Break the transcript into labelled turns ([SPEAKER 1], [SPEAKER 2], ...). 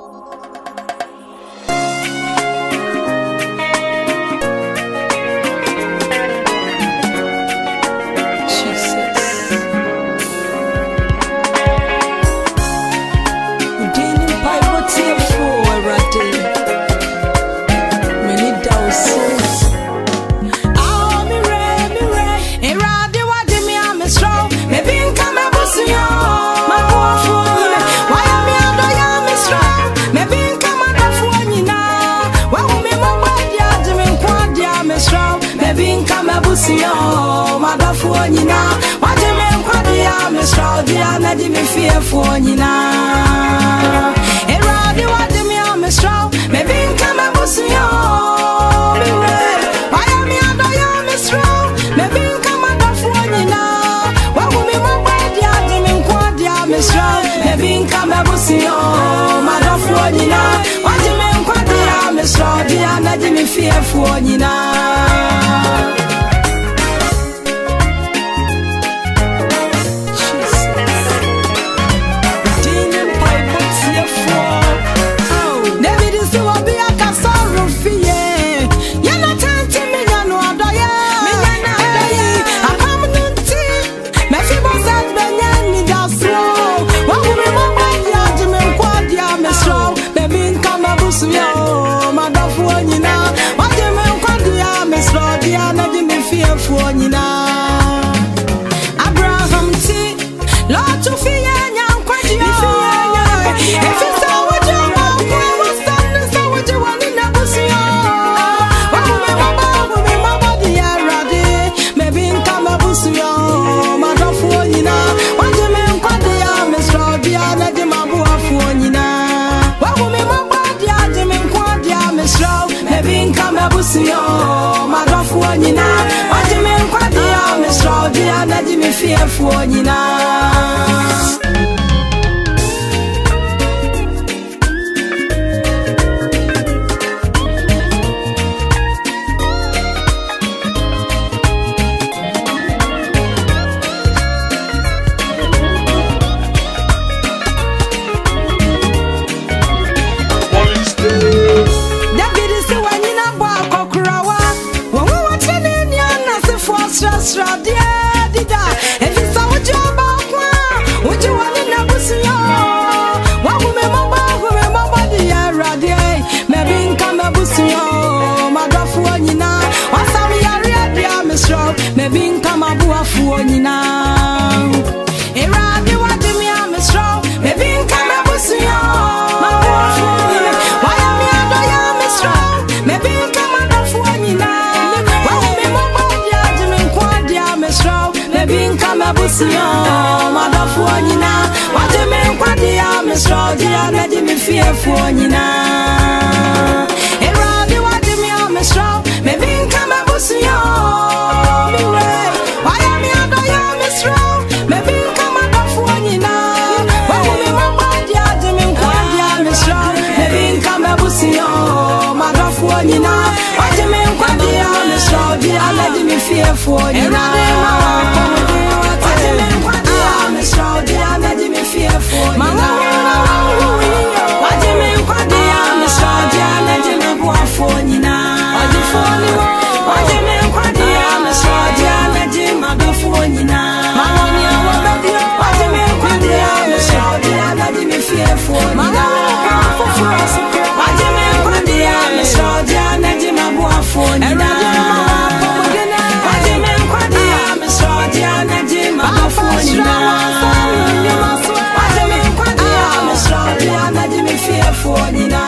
[SPEAKER 1] Motherfucker, you know, what you mean, what the arm is strong, the energy me fear for you now. And rather, what the me arm is strong, maybe come and boost you. Why am I the arm is strong? Maybe come and go for you now. What will me my body? I mean, what the arm is strong, maybe come and boost you. Motherfucker, you know, what you mean, what the arm is strong, the energy me fear for you now. Abraham T. Lord to fear young quaddy. If it's all what you want, what's that? So what you want in the pussy? What will be my body? Maybe in Kamabusu, Mother for you now. What you mean, quaddy? I'm a straw, the other Dimabu for you now. What will be my body? I mean, quaddy, I'm a straw. Maybe in Kamabusu, Mother for you now. What you mean, quaddy? I'm a straw, the other Dimmy fear for you now. Maybe come a bua for you now. A rabbi, what do me? I'm strong. Maybe come a bussy. My bua for you. Why am I strong? Maybe come a for you now. Why am I my body? I'm quad, I'm strong. Maybe come a bussy. Mother for you now. What do you mean? Quad, I'm strong. The energy me fear for you now. A rabbi, what do me? I'm strong. Maybe come a bussy. What you mean, what the arm is strong, the other me fear for you now. What you mean, what the arm is strong, the other me fear for you now. What you mean, what the arm is strong, the other me war for you now. What you mean, what the arm is strong, the other me go for you now. What you mean, what the arm is strong, the other me fear for you now. What you mean, what the arm is strong, the other me war for you now. What you mean, what the arm is strong, the other me go for you now. What you mean, what the arm is strong, the other me fear for you now.